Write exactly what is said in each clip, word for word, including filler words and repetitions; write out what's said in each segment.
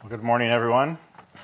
Well, good morning, everyone.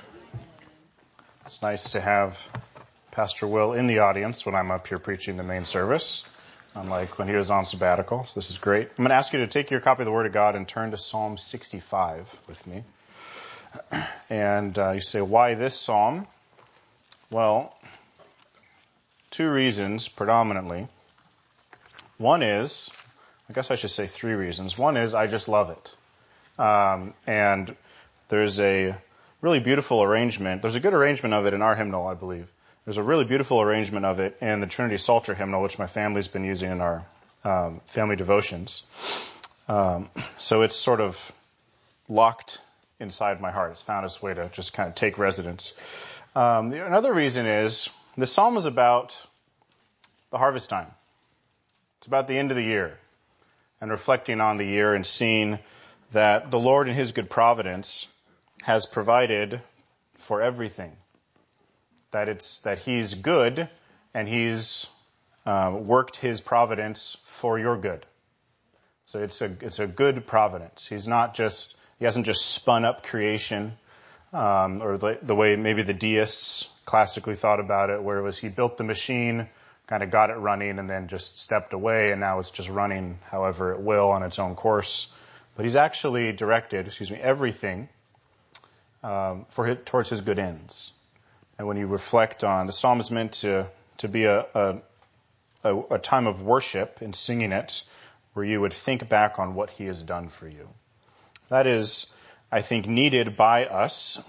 It's nice to have Pastor Will in the audience when I'm up here preaching the main service, unlike when he was on sabbatical. So this is great. I'm going to ask you to take your copy of the Word of God and turn to Psalm sixty-five with me. And uh, you say, why this psalm? Well, two reasons predominantly. One is, I guess I should say three reasons. One is I just love it. Um, and There's a really beautiful arrangement. There's a good arrangement of it in our hymnal, I believe. There's a really beautiful arrangement of it in the Trinity Psalter hymnal, which my family's been using in our um, family devotions. Um, so it's sort of locked inside my heart. It's found its way to just kind of take residence. Um, another reason is the psalm is about the harvest time. It's about the end of the year and reflecting on the year and seeing that the Lord in His good providence has provided for everything. That it's that He's good and He's uh, worked His providence for your good. So it's a it's a good providence. He's not just He hasn't just spun up creation, um, or the, the way maybe the deists classically thought about it, where it was He built the machine, kind of got it running, and then just stepped away, and now it's just running however it will on its own course. But He's actually directed, excuse me, everything Um, for his, towards his good ends. And when you reflect on, the psalm is meant to, to be a, a, a, a time of worship in singing it, where you would think back on what he has done for you. That is, I think, needed by us.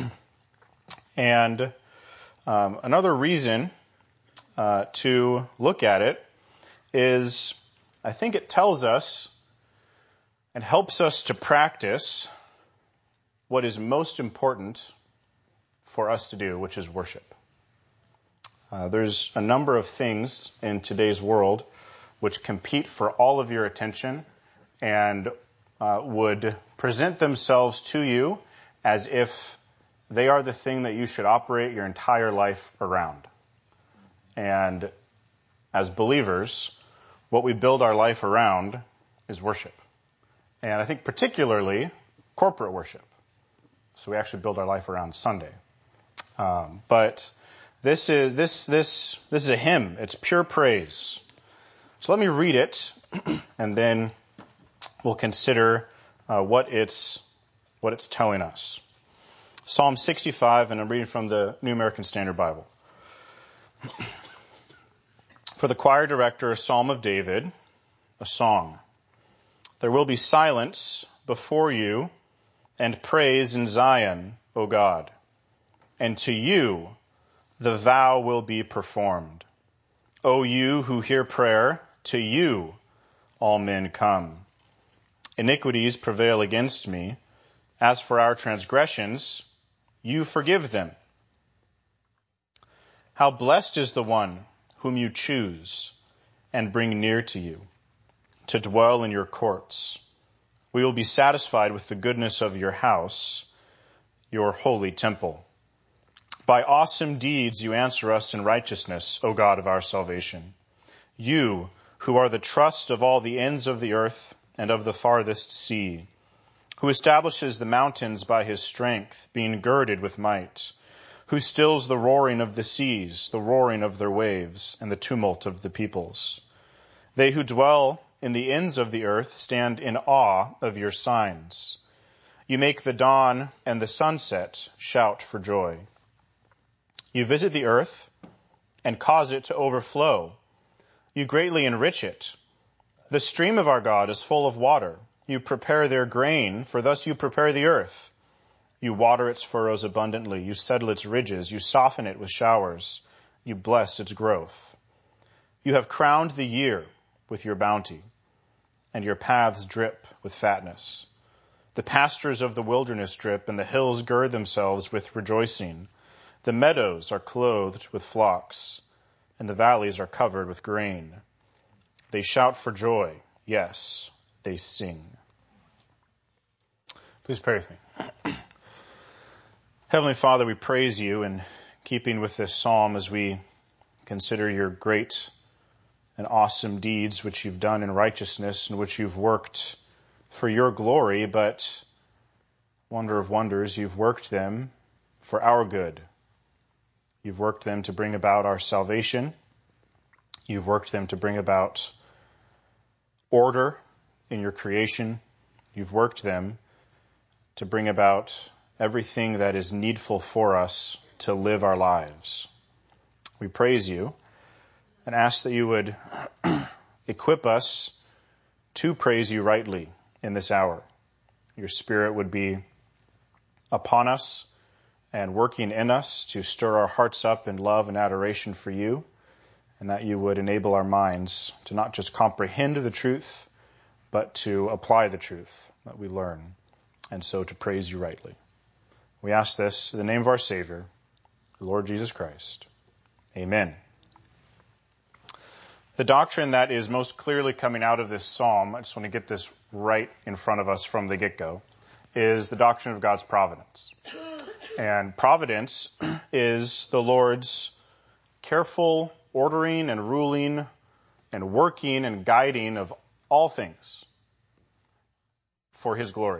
And um, another reason uh, to look at it is, I think it tells us and helps us to practice what is most important for us to do, which is worship. Uh, there's a number of things in today's world which compete for all of your attention and uh, would present themselves to you as if they are the thing that you should operate your entire life around. And as believers, what we build our life around is worship. And I think particularly corporate worship. So we actually build our life around Sunday. Um, but this is this this this is a hymn. It's pure praise. So let me read it, and then we'll consider uh, what it's what it's telling us. Psalm sixty-five, and I'm reading from the New American Standard Bible. For the choir director, a psalm of David, a song. There will be silence before you, and praise in Zion, O God. And to you the vow will be performed. O you who hear prayer, to you all men come. Iniquities prevail against me. As for our transgressions, you forgive them. How blessed is the one whom you choose and bring near to you, to dwell in your courts. We will be satisfied with the goodness of your house, your holy temple. By awesome deeds you answer us in righteousness, O God of our salvation. You, who are the trust of all the ends of the earth and of the farthest sea, who establishes the mountains by his strength, being girded with might, who stills the roaring of the seas, the roaring of their waves, and the tumult of the peoples. They who dwell in the ends of the earth stand in awe of your signs. You make the dawn and the sunset shout for joy. You visit the earth and cause it to overflow. You greatly enrich it. The stream of our God is full of water. You prepare their grain, for thus you prepare the earth. You water its furrows abundantly. You settle its ridges. You soften it with showers. You bless its growth. You have crowned the year with your bounty, and your paths drip with fatness. The pastures of the wilderness drip, and the hills gird themselves with rejoicing. The meadows are clothed with flocks, and the valleys are covered with grain. They shout for joy. Yes, they sing. Please pray with me. Heavenly Father, we praise you in keeping with this psalm as we consider your great and awesome deeds which you've done in righteousness and which you've worked for your glory, but Wonder of wonders, you've worked them for our good. You've worked them to bring about our salvation. You've worked them to bring about order in your creation. You've worked them to bring about everything that is needful for us to live our lives. We praise you and ask that you would equip us to praise you rightly in this hour. Your Spirit would be upon us and working in us to stir our hearts up in love and adoration for you, and that you would enable our minds to not just comprehend the truth, but to apply the truth that we learn, and so to praise you rightly. We ask this in the name of our Savior, the Lord Jesus Christ. Amen. The doctrine that is most clearly coming out of this psalm, I just want to get this right in front of us from the get-go, is the doctrine of God's providence. And providence is the Lord's careful ordering and ruling and working and guiding of all things for his glory,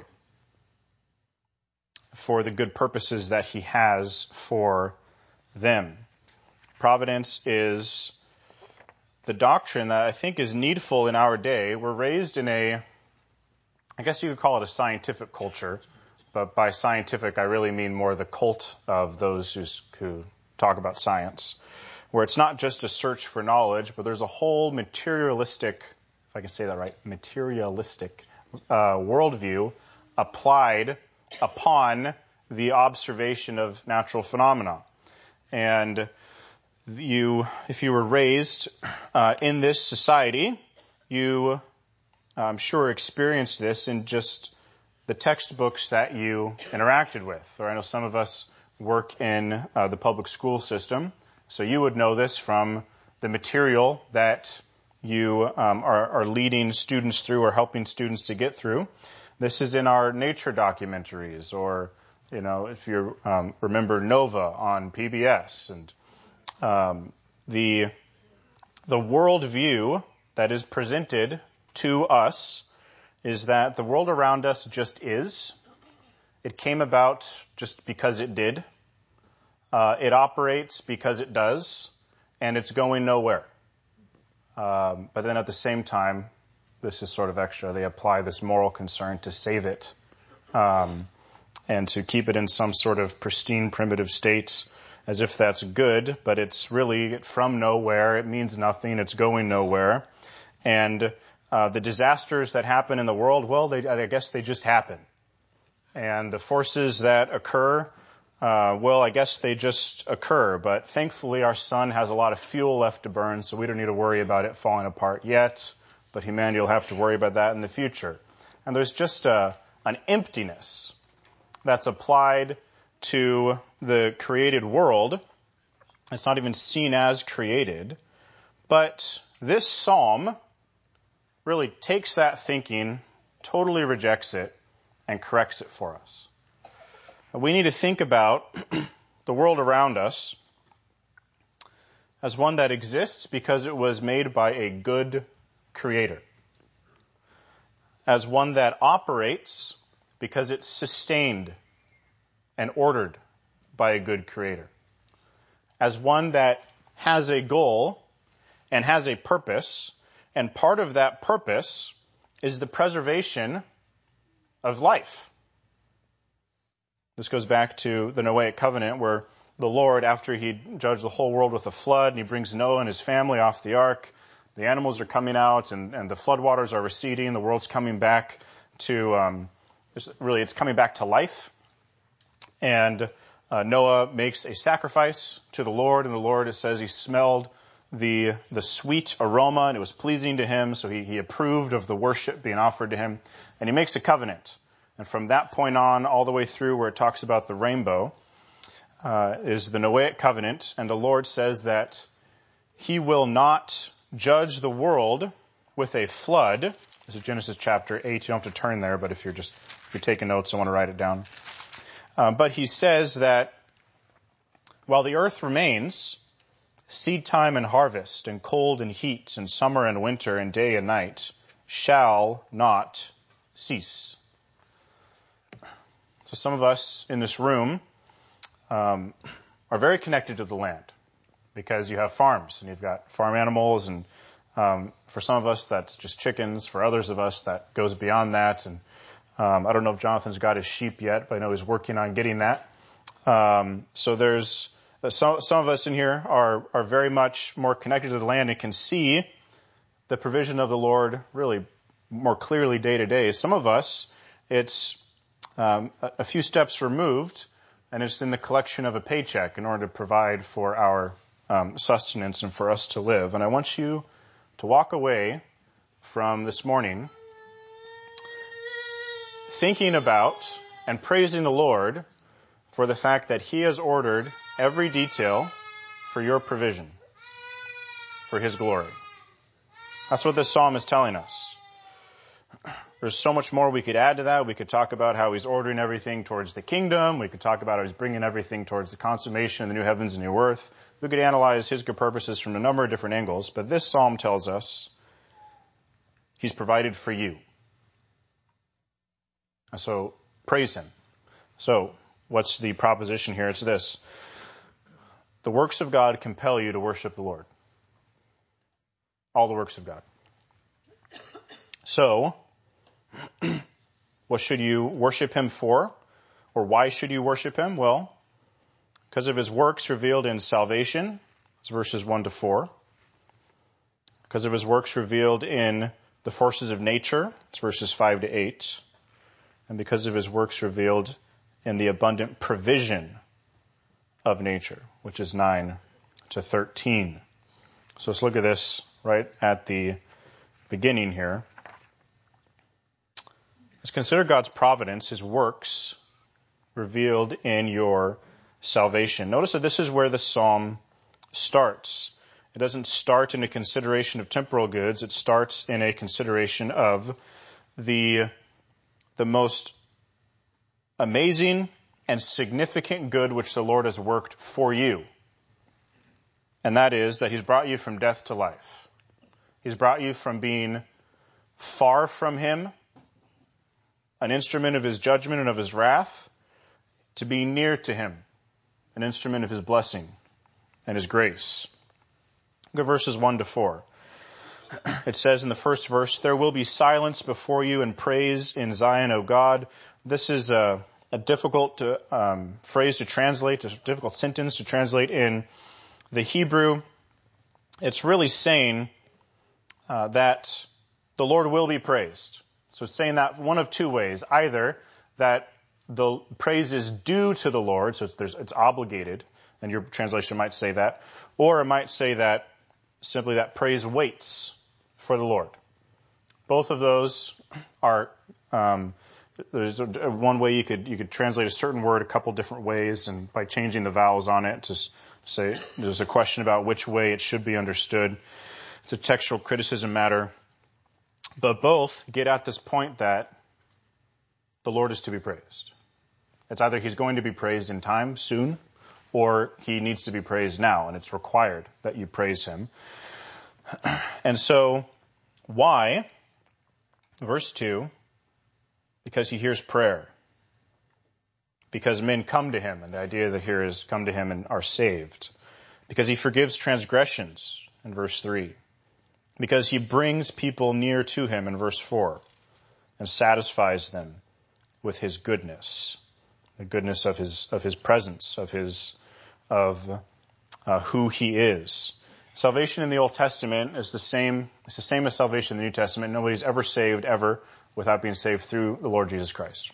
for the good purposes that he has for them. Providence is the doctrine that I think is needful in our day. We're raised in a, I guess you could call it a scientific culture, but by scientific I really mean more the cult of those who's, who talk about science, where it's not just a search for knowledge, but there's a whole materialistic, if I can say that right, materialistic uh, worldview applied upon the observation of natural phenomena. And you, if you were raised uh, in this society, you, I'm sure, experienced this in just the textbooks that you interacted with. Or I know some of us work in uh, the public school system, so you would know this from the material that you um, are, are leading students through or helping students to get through. This is in our nature documentaries, or, you know, if you um, remember Nova on P B S, and um, the the worldview that is presented to us is that the world around us just is. It came about just because it did. Uh, it operates because it does, and it's going nowhere. Um, but then at the same time, this is sort of extra. They apply this moral concern to save it um, and to keep it in some sort of pristine, primitive state, as if that's good, but it's really from nowhere. It means nothing. It's going nowhere. And uh, the disasters that happen in the world, well, they, I guess they just happen. And the forces that occur, uh, well, I guess they just occur. But thankfully, our sun has a lot of fuel left to burn, so we don't need to worry about it falling apart yet. But humanity will have to worry about that in the future. And there's just a, an emptiness that's applied to the created world. It's not even seen as created. But this psalm really takes that thinking, totally rejects it, and corrects it for us. We need to think about the world around us as one that exists because it was made by a good creator, as one that operates because it's sustained and ordered by a good creator, as one that has a goal and has a purpose, and part of that purpose is the preservation of life. This goes back to the Noahic covenant, where the Lord, after he judged the whole world with a flood, and he brings Noah and his family off the ark, the animals are coming out, and, and the floodwaters are receding, the world's coming back to, um, really, it's coming back to life. And uh, Noah makes a sacrifice to the Lord, and the Lord, it says, he smelled the the sweet aroma, and it was pleasing to him, so he, he approved of the worship being offered to him, and he makes a covenant. And from that point on, all the way through where it talks about the rainbow, uh, is the Noahic covenant, and the Lord says that he will not judge the world with a flood. This is Genesis chapter eight. You don't have to turn there, but if you're just if you're taking notes, I want to write it down. Uh, but he says that while the earth remains, seed time and harvest, and cold and heat, and summer and winter, and day and night shall not cease. So some of us in this room um, are very connected to the land because you have farms and you've got farm animals, and um, for some of us that's just chickens. For others of us that goes beyond that. And um, I don't know if Jonathan's got his sheep yet, but I know he's working on getting that. Um, so there's some, some of us in here are are very much more connected to the land and can see the provision of the Lord really more clearly day to day. Some of us, it's um, a, a few steps removed, and it's in the collection of a paycheck in order to provide for our um, sustenance and for us to live. And I want you to walk away from this morning thinking about and praising the Lord for the fact that He has ordered every detail for your provision, for His glory. That's what this psalm is telling us. There's so much more we could add to that. We could talk about how He's ordering everything towards the kingdom. We could talk about how He's bringing everything towards the consummation of the new heavens and new earth. We could analyze His good purposes from a number of different angles, but this psalm tells us He's provided for you. So praise Him. So what's the proposition here? It's this. The works of God compel you to worship the Lord. All the works of God. So, what should you worship Him for? Or why should you worship Him? Well, because of His works revealed in salvation. It's verses one to four. Because of His works revealed in the forces of nature. It's verses five to eight. And because of His works revealed in the abundant provision of nature, which is nine to thirteen. So let's look at this right at the beginning here. Let's consider God's providence, His works revealed in your salvation. Notice that this is where the psalm starts. It doesn't start in a consideration of temporal goods. It starts in a consideration of the, the most amazing and significant good which the Lord has worked for you. And that is that He's brought you from death to life. He's brought you from being far from Him, an instrument of His judgment and of His wrath, to being near to Him, an instrument of His blessing and His grace. Look at verses one to four. It says in the first verse, "There will be silence before you and praise in Zion, O God." This is a, a difficult to, um, phrase to translate, a difficult sentence to translate in the Hebrew. It's really saying uh, that the Lord will be praised. So it's saying that one of two ways. Either that the praise is due to the Lord, so it's, there's, it's obligated, and your translation might say that. Or it might say that simply that praise waits for the Lord. Both of those are, um, there's one way you could, you could translate a certain word a couple different ways, and by changing the vowels on it to say there's a question about which way it should be understood. It's a textual criticism matter. But both get at this point that the Lord is to be praised. It's either He's going to be praised in time, soon, or He needs to be praised now, and it's required that you praise Him. And so, why? Verse two, because He hears prayer. Because men come to Him, and the idea that here is come to Him and are saved. Because He forgives transgressions, in verse three. Because He brings people near to Him, in verse four, and satisfies them with His goodness, the goodness of His of His presence, of His of uh, who He is. Salvation in the Old Testament is the same. It's the same as salvation in the New Testament. Nobody's ever saved ever without being saved through the Lord Jesus Christ.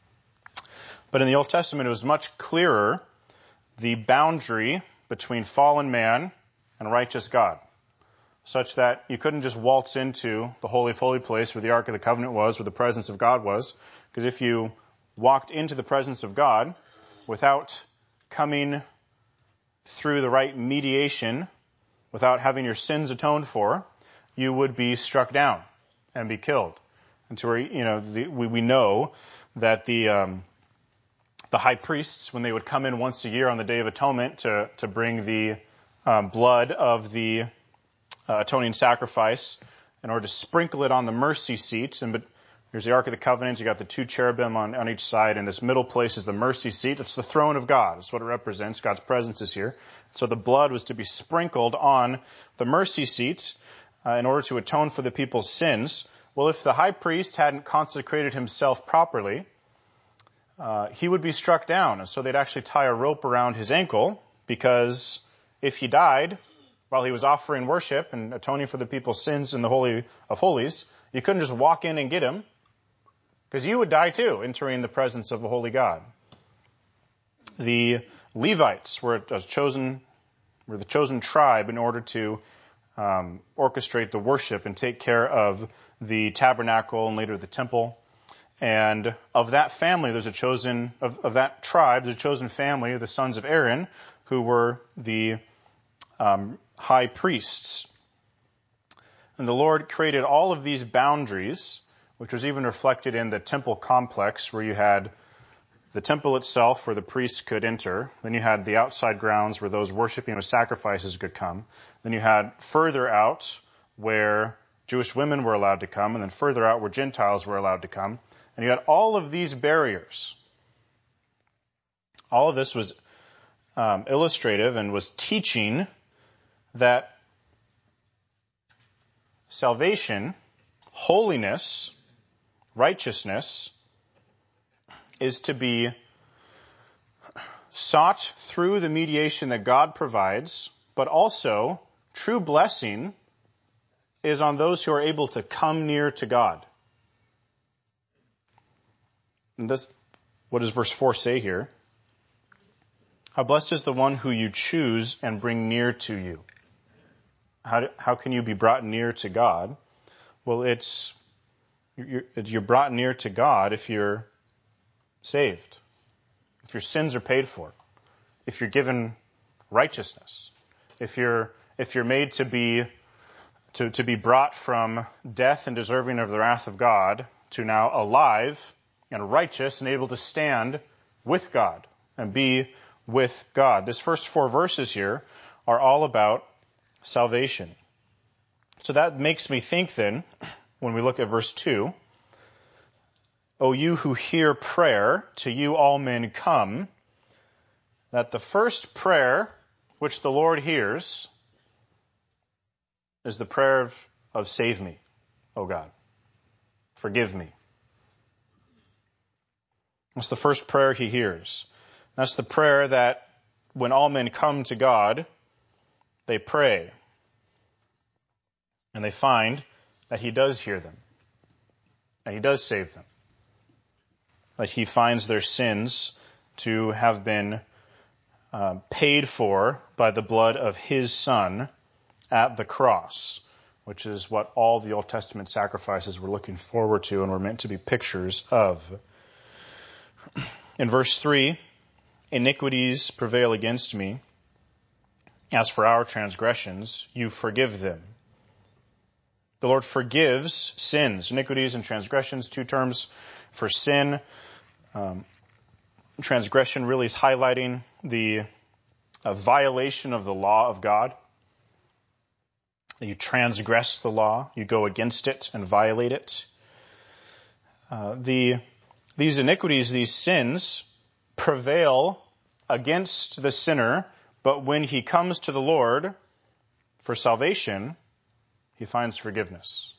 But in the Old Testament, it was much clearer the boundary between fallen man and righteous God, such that you couldn't just waltz into the Holy of Holy place where the Ark of the Covenant was, where the presence of God was, because if you walked into the presence of God without coming through the right mediation, without having your sins atoned for, you would be struck down and be killed. And to where, you know, the, we, we know that the um, the high priests, when they would come in once a year on the Day of Atonement to to bring the um, blood of the uh, atoning sacrifice in order to sprinkle it on the mercy seat, and but Here's the Ark of the Covenant. You got the two cherubim on, on each side, and this middle place is the mercy seat. It's the throne of God. That's what it represents. God's presence is here. So the blood was to be sprinkled on the mercy seat uh, in order to atone for the people's sins. Well, if the high priest hadn't consecrated himself properly, uh, he would be struck down. And so they'd actually tie a rope around his ankle, because if he died while he was offering worship and atoning for the people's sins in the Holy of Holies, you couldn't just walk in and get him, because you would die too, entering the presence of the holy God. The Levites were a chosen, were the chosen tribe in order to um, orchestrate the worship and take care of the tabernacle and later the temple. And of that family, there's a chosen, of, of that tribe, there's a chosen family, the sons of Aaron, who were the um, high priests. And the Lord created all of these boundaries, which was even reflected in the temple complex, where you had the temple itself where the priests could enter. Then you had the outside grounds where those worshiping with sacrifices could come. Then you had further out where Jewish women were allowed to come, and then further out where Gentiles were allowed to come. And you had all of these barriers. All of this was um, illustrative and was teaching that salvation, holiness, righteousness is to be sought through the mediation that God provides, but also true blessing is on those who are able to come near to God. And this, what does verse four say here? How blessed is the one who you choose and bring near to you. How, do, how can you be brought near to God? Well, it's You're, you're brought near to God if you're saved, if your sins are paid for, if you're given righteousness, if you're if you're made to be to, to be brought from death and deserving of the wrath of God to now alive and righteous and able to stand with God and be with God. This first four verses here are all about salvation. So that makes me think then, when we look at verse two, O you who hear prayer, to you all men come, that the first prayer which the Lord hears is the prayer of, of save me, O God. Forgive me. That's the first prayer he hears. That's the prayer that when all men come to God, they pray. And they find that he does hear them. And he does save them. That he finds their sins to have been uh, paid for by the blood of his Son at the cross, which is what all the Old Testament sacrifices were looking forward to and were meant to be pictures of. In verse three, iniquities prevail against me. As for our transgressions, you forgive them. The Lord forgives sins, iniquities and transgressions, two terms for sin. Um, transgression really is highlighting the uh, violation of the law of God. You transgress the law, you go against it and violate it. Uh, the these iniquities, these sins, prevail against the sinner, but when he comes to the Lord for salvation, he finds forgiveness.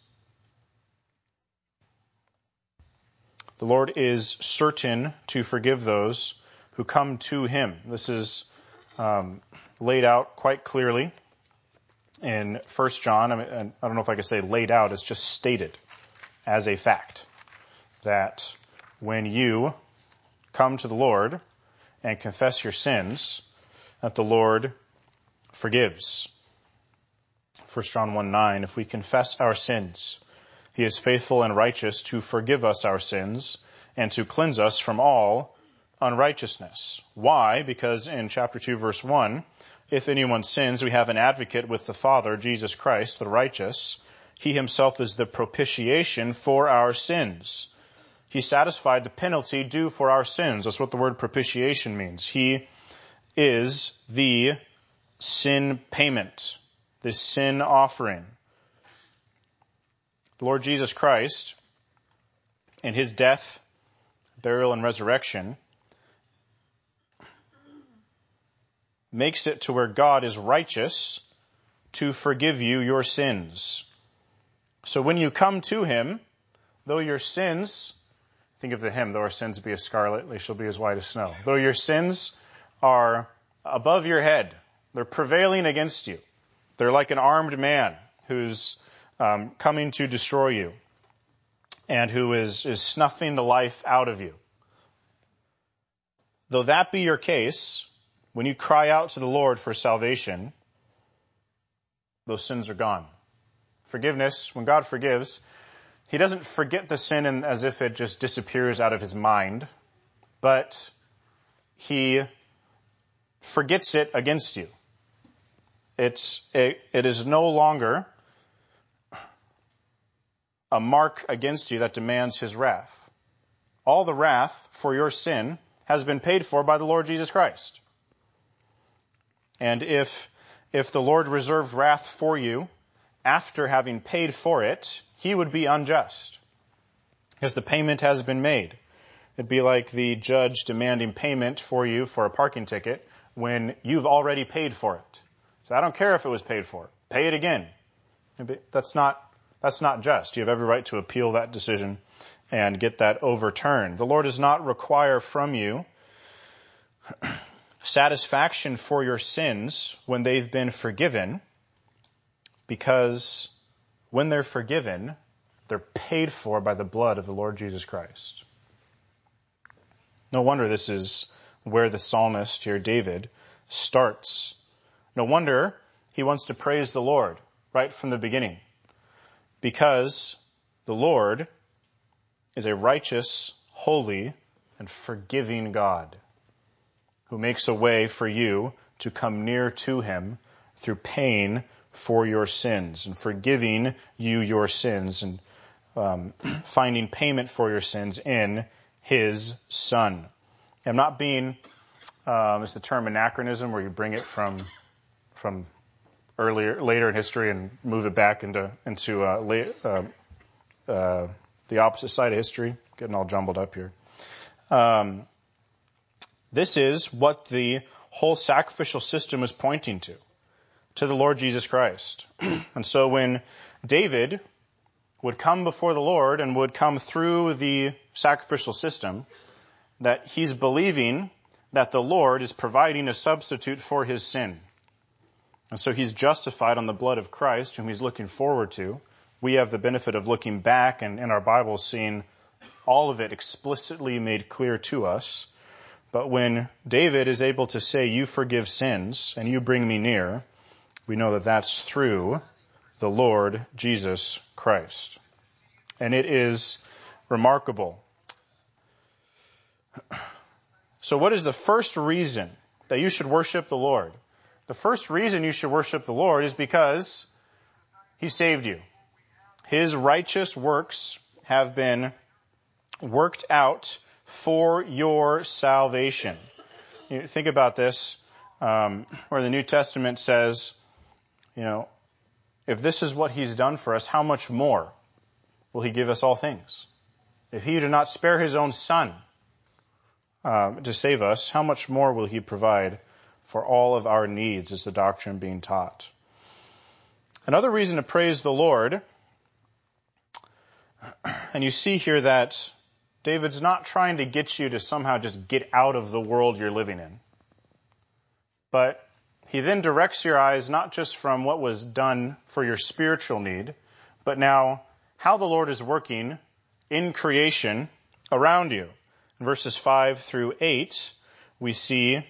The Lord is certain to forgive those who come to him. This is um, laid out quite clearly in First John. I mean, I don't know if I could say laid out. It's just stated as a fact that when you come to the Lord and confess your sins, that the Lord forgives. First John one nine, if we confess our sins, he is faithful and righteous to forgive us our sins and to cleanse us from all unrighteousness. Why? Because in chapter two, verse one, if anyone sins, we have an advocate with the Father, Jesus Christ, the righteous. He himself is the propitiation for our sins. He satisfied the penalty due for our sins. That's what the word propitiation means. He is the sin payment, the sin offering. The Lord Jesus Christ in his death, burial, and resurrection makes it to where God is righteous to forgive you your sins. So when you come to him, though your sins, think of the hymn, though our sins be as scarlet, they shall be as white as snow. Though your sins are above your head, they're prevailing against you. They're like an armed man who's um, coming to destroy you and who is, is snuffing the life out of you. Though that be your case, when you cry out to the Lord for salvation, those sins are gone. Forgiveness, when God forgives, he doesn't forget the sin and as if it just disappears out of his mind, but he forgets it against you. It's, it, it is no longer a mark against you that demands his wrath. All the wrath for your sin has been paid for by the Lord Jesus Christ. And if, if the Lord reserved wrath for you after having paid for it, he would be unjust, because the payment has been made. It'd be like the judge demanding payment for you for a parking ticket when you've already paid for it. So I don't care if it was paid for. Pay it again. That's not, that's not just. You have every right to appeal that decision and get that overturned. The Lord does not require from you satisfaction for your sins when they've been forgiven, because when they're forgiven, they're paid for by the blood of the Lord Jesus Christ. No wonder this is where the psalmist here, David, starts. No wonder he wants to praise the Lord right from the beginning, because the Lord is a righteous, holy, and forgiving God who makes a way for you to come near to him through paying for your sins and forgiving you your sins and um, finding payment for your sins in his Son. I'm not being, um, it's the term anachronism, where you bring it from from earlier, later in history and move it back into into uh, late, uh, uh, the opposite side of history. Getting all jumbled up here. Um, this is what the whole sacrificial system is pointing to, to the Lord Jesus Christ. And so when David would come before the Lord and would come through the sacrificial system, that he's believing that the Lord is providing a substitute for his sin. And so he's justified on the blood of Christ, whom he's looking forward to. We have the benefit of looking back and in our Bibles seeing all of it explicitly made clear to us. But when David is able to say, you forgive sins and you bring me near, we know that that's through the Lord Jesus Christ. And it is remarkable. So what is the first reason that you should worship the Lord? The first reason you should worship the Lord is because he saved you. His righteous works have been worked out for your salvation. You think about this, um, where the New Testament says, you know, if this is what he's done for us, how much more will he give us all things? If he did not spare his own Son uh, to save us, how much more will he provide for all of our needs, is the doctrine being taught. Another reason to praise the Lord, and you see here that David's not trying to get you to somehow just get out of the world you're living in. But he then directs your eyes not just from what was done for your spiritual need, but now how the Lord is working in creation around you. In verses five through eight, we see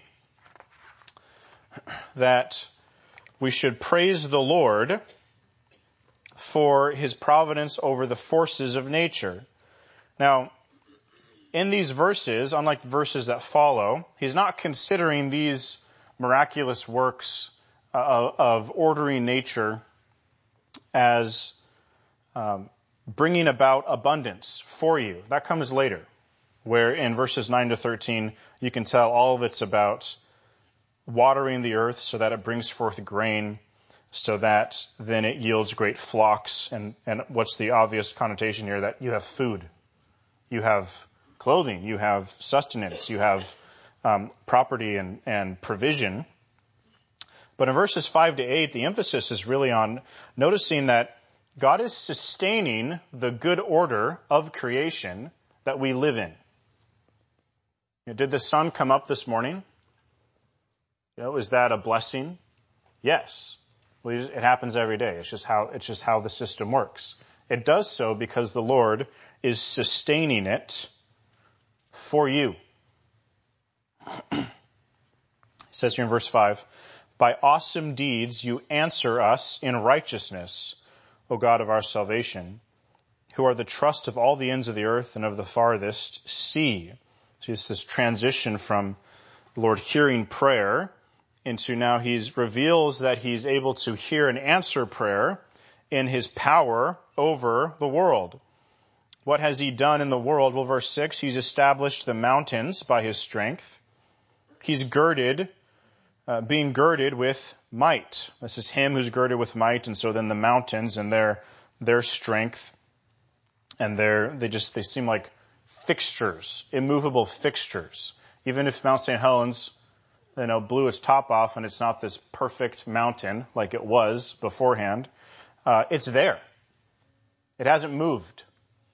that we should praise the Lord for his providence over the forces of nature. Now, in these verses, unlike the verses that follow, he's not considering these miraculous works uh, of ordering nature as um, bringing about abundance for you. That comes later, where in verses nine to thirteen, you can tell all of it's about watering the earth so that it brings forth grain, so that then it yields great flocks. And, and what's the obvious connotation here? That you have food. You have clothing. You have sustenance. You have um, property and, and provision. But in verses five to eight, the emphasis is really on noticing that God is sustaining the good order of creation that we live in. You know, did the sun come up this morning? You know, is that a blessing? Yes. Well, it happens every day. It's just how, it's just how the system works. It does so because the Lord is sustaining it for you. It says here in verse five, by awesome deeds you answer us in righteousness, O God of our salvation, who are the trust of all the ends of the earth and of the farthest sea. So it's this transition from the Lord hearing prayer into now he reveals that he's able to hear and answer prayer in his power over the world. What has he done in the world? Well, verse six, he's established the mountains by his strength. He's girded, uh, being girded with might. This is him who's girded with might, and so then the mountains and their their strength and their they just they seem like fixtures, immovable fixtures. Even if Mount Saint Helens, you know, blew its top off and it's not this perfect mountain like it was beforehand, uh, it's there. It hasn't moved.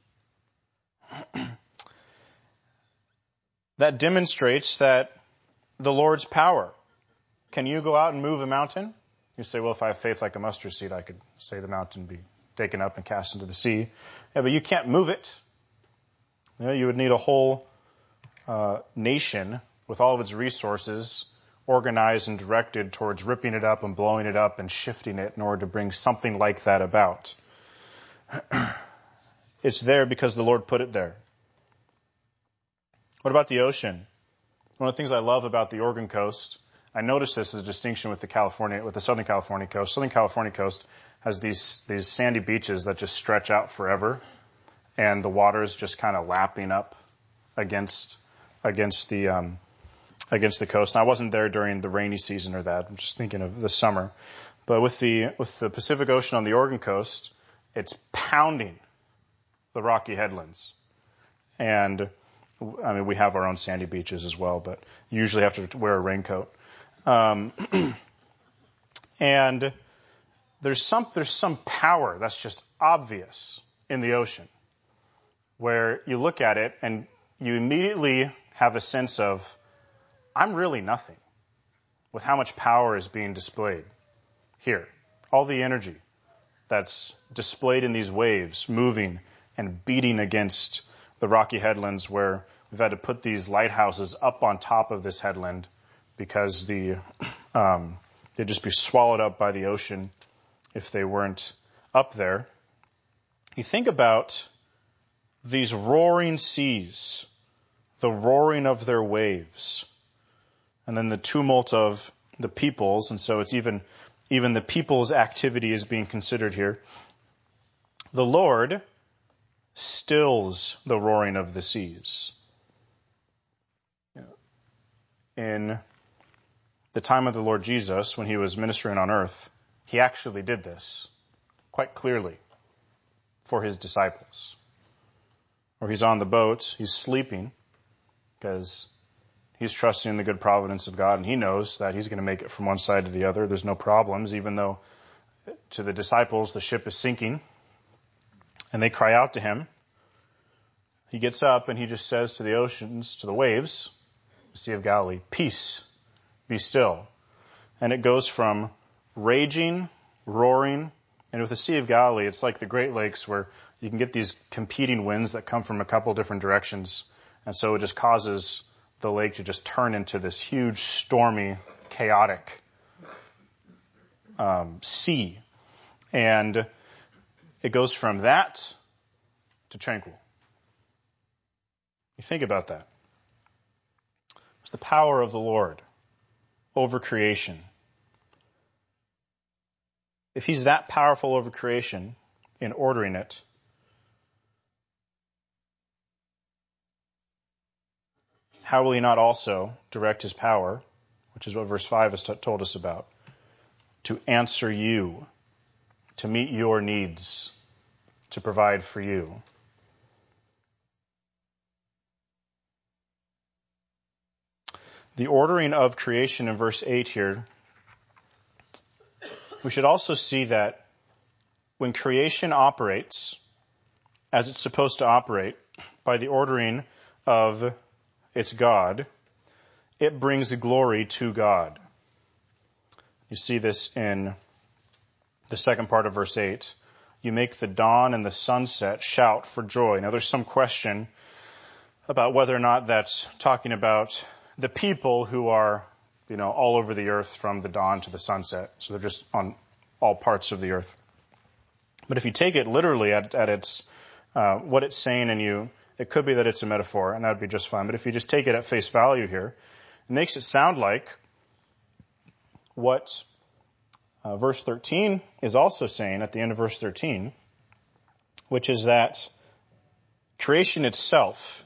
That demonstrates that the Lord's power. Can you go out and move a mountain? You say, well, if I have faith like a mustard seed, I could say the mountain be taken up and cast into the sea. Yeah, but you can't move it. You know, you would need a whole uh, nation with all of its resources organized and directed towards ripping it up and blowing it up and shifting it in order to bring something like that about. It's there because the Lord put it there. What about the ocean? One of the things I love about the Oregon coast, I noticed this as a distinction with the California, with the Southern California coast. Southern California coast has these, these sandy beaches that just stretch out forever, and the water is just kind of lapping up against, against the, um, against the coast. And I wasn't there during the rainy season or that. I'm just thinking of the summer. But with the, with the Pacific Ocean on the Oregon coast, it's pounding the Rocky Headlands. And I mean, we have our own sandy beaches as well, but you usually have to wear a raincoat. Um, and there's some, there's some power that's just obvious in the ocean where you look at it and you immediately have a sense of, I'm really nothing with how much power is being displayed here. All the energy that's displayed in these waves moving and beating against the Rocky Headlands, where we've had to put these lighthouses up on top of this headland because the um, they'd just be swallowed up by the ocean if they weren't up there. You think about these roaring seas, the roaring of their waves, and then the tumult of the peoples, and so it's even even the people's activity is being considered here. The Lord stills the roaring of the seas. In the time of the Lord Jesus, when he was ministering on earth, he actually did this quite clearly for his disciples. Or he's on the boat, he's sleeping because he's trusting in the good providence of God, and he knows that he's going to make it from one side to the other. There's no problems, even though to the disciples the ship is sinking. And they cry out to him. He gets up and he just says to the oceans, to the waves, the Sea of Galilee, peace, be still. And it goes from raging, roaring, and with the Sea of Galilee, it's like the Great Lakes where you can get these competing winds that come from a couple different directions. And so it just causes the lake to just turn into this huge, stormy, chaotic um, sea. And it goes from that to tranquil. You think about that. It's the power of the Lord over creation. If he's that powerful over creation in ordering it, how will he not also direct his power, which is what verse five has t- told us about, to answer you, to meet your needs, to provide for you? the ordering of creation in verse eight here, we should also see that when creation operates as it's supposed to operate by the ordering of its God, it brings glory to God. You see this in the second part of verse eight. You make the dawn and the sunset shout for joy. Now there's some question about whether or not that's talking about the people who are, you know, all over the earth from the dawn to the sunset. So they're just on all parts of the earth. But if you take it literally at, at its, uh, what it's saying, and you, it could be that it's a metaphor, and that would be just fine. But if you just take it at face value here, it makes it sound like what uh, verse thirteen is also saying at the end of verse thirteen, which is that creation itself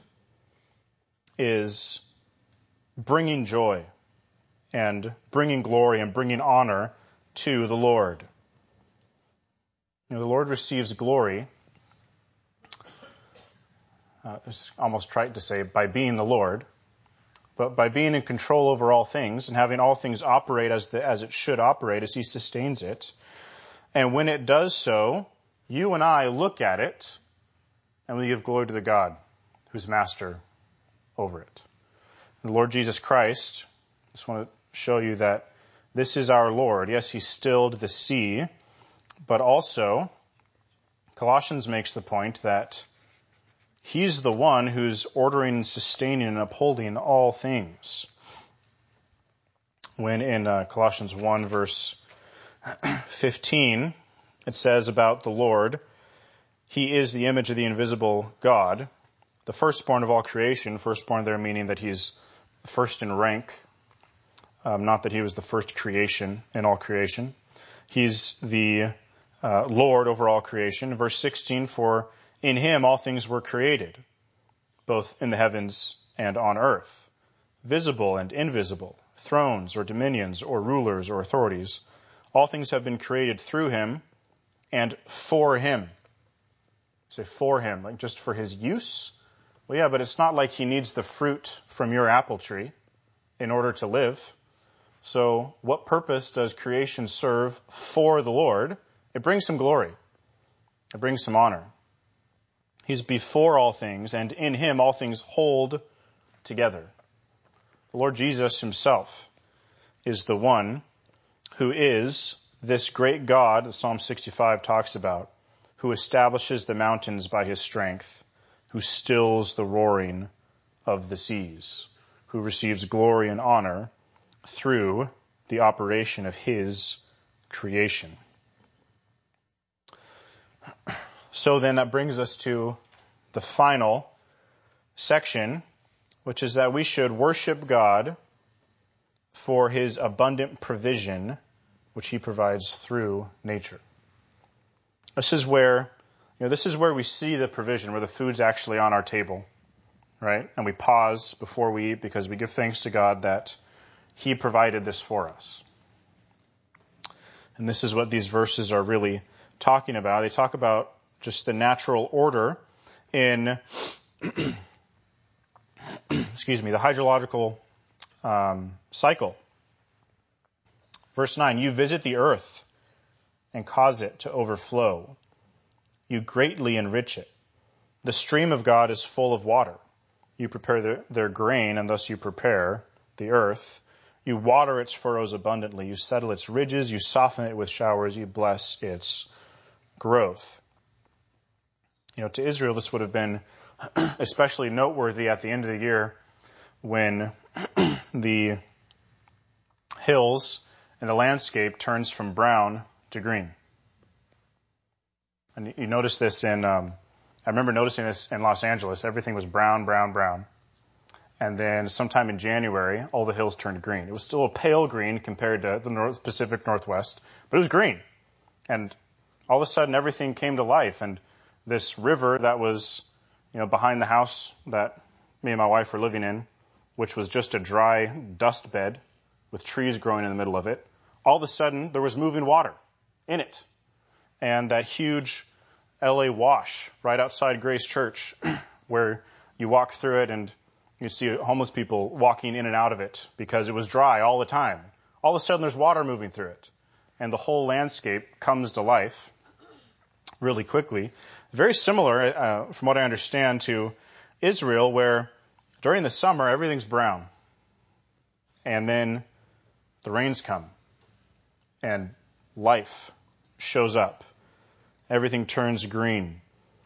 is bringing joy and bringing glory and bringing honor to the Lord. You know, the Lord receives glory, uh, it's almost trite to say, by being the Lord, but by being in control over all things and having all things operate as the, as it should operate, as he sustains it. And when it does so, you and I look at it and we give glory to the God who's master over it. The Lord Jesus Christ, I just want to show you that this is our Lord. Yes, he stilled the sea, but also Colossians makes the point that he's the one who's ordering, sustaining, and upholding all things. When in uh, Colossians one, verse fifteen, it says about the Lord, he is the image of the invisible God, the firstborn of all creation. Firstborn there meaning that he's first in rank, um, not that he was the first creation in all creation. He's the uh, Lord over all creation. Verse sixteen, for in him all things were created, both in the heavens and on earth, visible and invisible, thrones or dominions or rulers or authorities. All things have been created through him and for him. Say for him, like just for his use? Well, yeah, but it's not like he needs the fruit from your apple tree in order to live. So what purpose does creation serve for the Lord? It brings him glory. It brings him honor. He's before all things, and in him all things hold together. The Lord Jesus himself is the one who is this great God that Psalm sixty-five talks about, who establishes the mountains by his strength, who stills the roaring of the seas, who receives glory and honor through the operation of his creation. So then that brings us to the final section, which is that we should worship God for his abundant provision, which he provides through nature. This is where, you know, this is where we see the provision, where the food's actually on our table, right? And we pause before we eat because we give thanks to God that he provided this for us. And this is what these verses are really talking about. They talk about just the natural order in, excuse me, the hydrological um, cycle. Verse nine, you visit the earth and cause it to overflow. You greatly enrich it. The stream of God is full of water. You prepare their, their grain, and thus you prepare the earth. You water its furrows abundantly. You settle its ridges. You soften it with showers. You bless its growth. You know, to Israel, this would have been especially noteworthy at the end of the year when the hills and the landscape turns from brown to green. And you notice this in, um, I remember noticing this in Los Angeles. Everything was brown, brown, brown. And then sometime in January, all the hills turned green. It was still a pale green compared to the North Pacific Northwest, but it was green. And all of a sudden, everything came to life. And this river that was, you know, behind the house that me and my wife were living in, which was just a dry dust bed with trees growing in the middle of it, all of a sudden, there was moving water in it. And that huge L A wash right outside Grace Church, where you walk through it and You see homeless people walking in and out of it because it was dry all the time. All of a sudden there's water moving through it. And the whole landscape comes to life really quickly. Very similar, uh, from what I understand, to Israel, where during the summer everything's brown. And then the rains come. And life shows up. Everything turns green.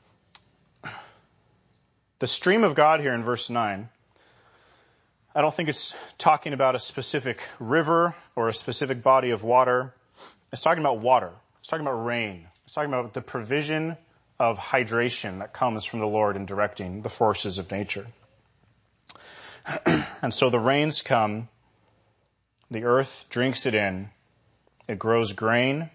The stream of God here in verse nine, I don't think it's talking about a specific river or a specific body of water. It's talking about water. It's talking about rain. It's talking about the provision of hydration that comes from the Lord in directing the forces of nature. And so the rains come, the earth drinks it in, it grows grain.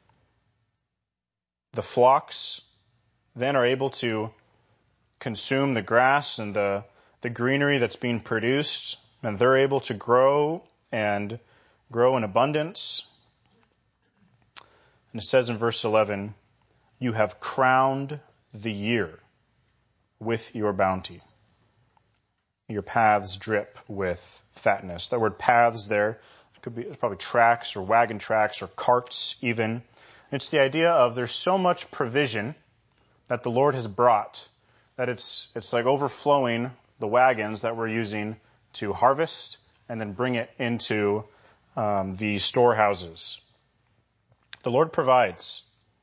The flocks then are able to consume the grass and the, the greenery that's being produced, and they're able to grow and grow in abundance. And it says in verse eleven, you have crowned the year with your bounty. Your paths drip with fatness. That word paths there, it could be probably tracks or wagon tracks or carts even. It's the idea of there's so much provision that the Lord has brought that it's it's like overflowing the wagons that we're using to harvest and then bring it into um, the storehouses. The Lord provides.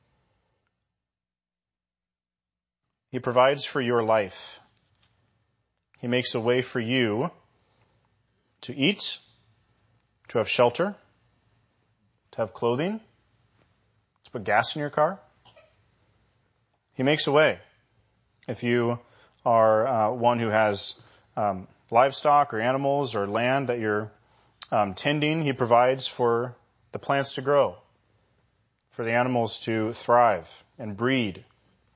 He provides for your life. He makes a way for you to eat, to have shelter, to have clothing, to put gas in your car. He makes a way. If you are uh, one who has um, livestock or animals or land that you're um, tending, he provides for the plants to grow, for the animals to thrive and breed.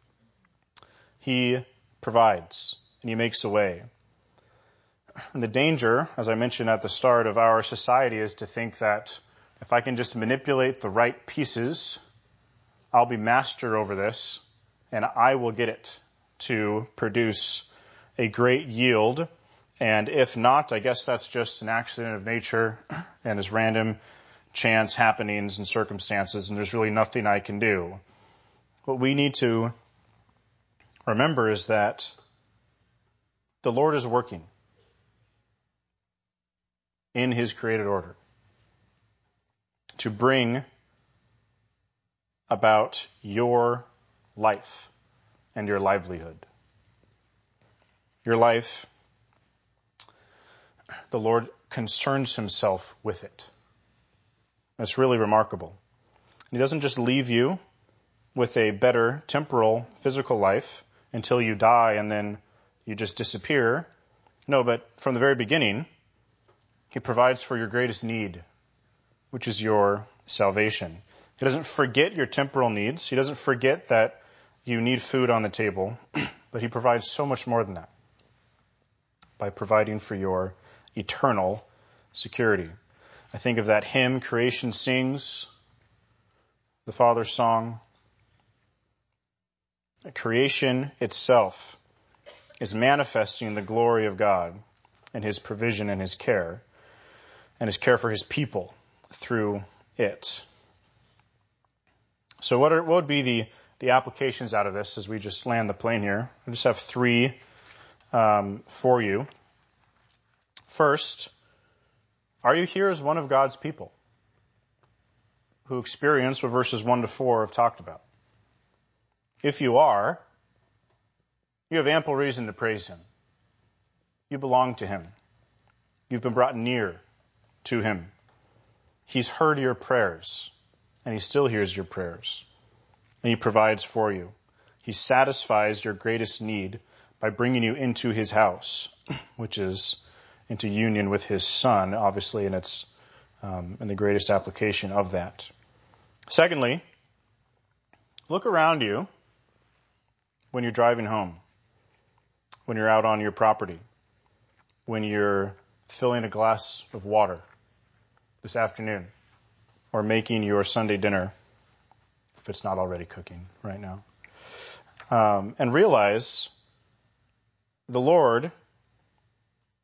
He provides, and he makes a way. And the danger, as I mentioned at the start, of our society is to think that if I can just manipulate the right pieces, I'll be master over this, and I will get it to produce a great yield. And if not, I guess that's just an accident of nature and is random chance happenings and circumstances, and there's really nothing I can do. What we need to remember is that the Lord is working in his created order to bring about your life and your livelihood. Your life, the Lord concerns himself with it. That's really remarkable. He doesn't just leave you with a better temporal, physical life until you die and then you just disappear. No, but from the very beginning, he provides for your greatest need, which is your salvation. He doesn't forget your temporal needs. He doesn't forget that you need food on the table, but he provides so much more than that by providing for your eternal security. I think of that hymn, Creation Sings, the Father's song. Creation itself is manifesting the glory of God and his provision and his care, and his care for his people through it. So what, are, what would be the, the applications out of this as we just land the plane here? I just have three um, for you. First, are you here as one of God's people who experience what verses one to four have talked about? If you are, you have ample reason to praise him. You belong to him. You've been brought near to him. He's heard your prayers, and he still hears your prayers. And he provides for you. He satisfies your greatest need by bringing you into his house, which is into union with his Son, obviously, and it's um, in the greatest application of that. Secondly, look around you when you're driving home, when you're out on your property, when you're filling a glass of water this afternoon, or making your Sunday dinner, if it's not already cooking right now. Um, and realize the Lord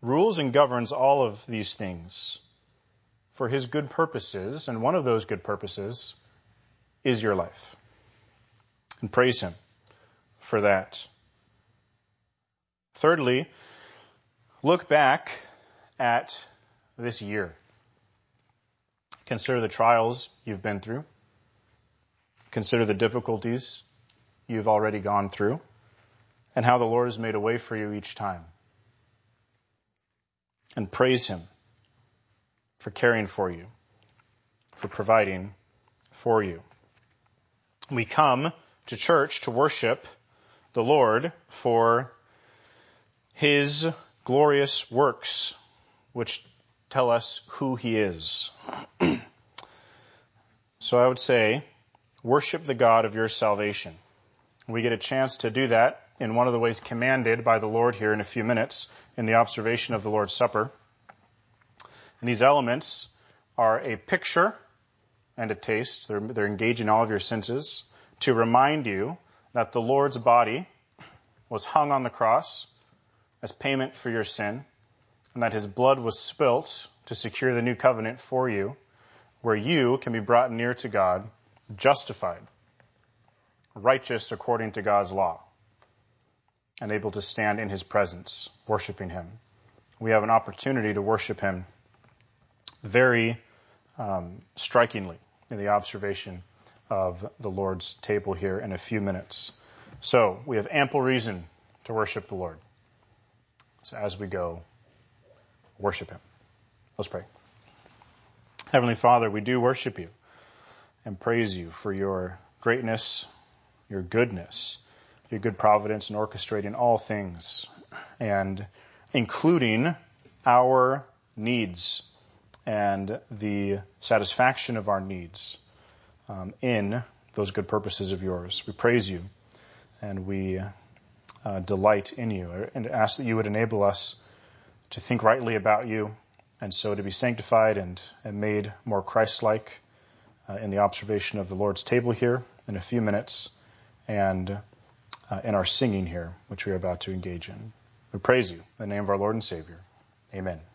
rules and governs all of these things for his good purposes, and one of those good purposes is your life. And praise him for that. Thirdly, look back at this year. Consider the trials you've been through. Consider the difficulties you've already gone through, and how the Lord has made a way for you each time. And praise him for caring for you, for providing for you. We come to church to worship the Lord for his glorious works, which tell us who he is. So I would say, worship the God of your salvation. We get a chance to do that in one of the ways commanded by the Lord here in a few minutes in the observation of the Lord's Supper. And these elements are a picture and a taste. They're, they're engaging all of your senses to remind you that the Lord's body was hung on the cross as payment for your sin, and that his blood was spilt to secure the new covenant for you, where you can be brought near to God, justified, righteous according to God's law, and able to stand in his presence, worshiping him. We have an opportunity to worship him very um, strikingly in the observation of the Lord's table here in a few minutes. So we have ample reason to worship the Lord. So as we go, worship him. Let's pray. Heavenly Father, we do worship you and praise you for your greatness, your goodness, your good providence in orchestrating all things, and including our needs and the satisfaction of our needs um, in those good purposes of yours. We praise you, and we uh, delight in you, and ask that you would enable us to think rightly about you, and so to be sanctified and, and made more Christ-like uh, in the observation of the Lord's table here in a few minutes, and uh, in our singing here, which we are about to engage in. We praise you in the name of our Lord and Savior. Amen.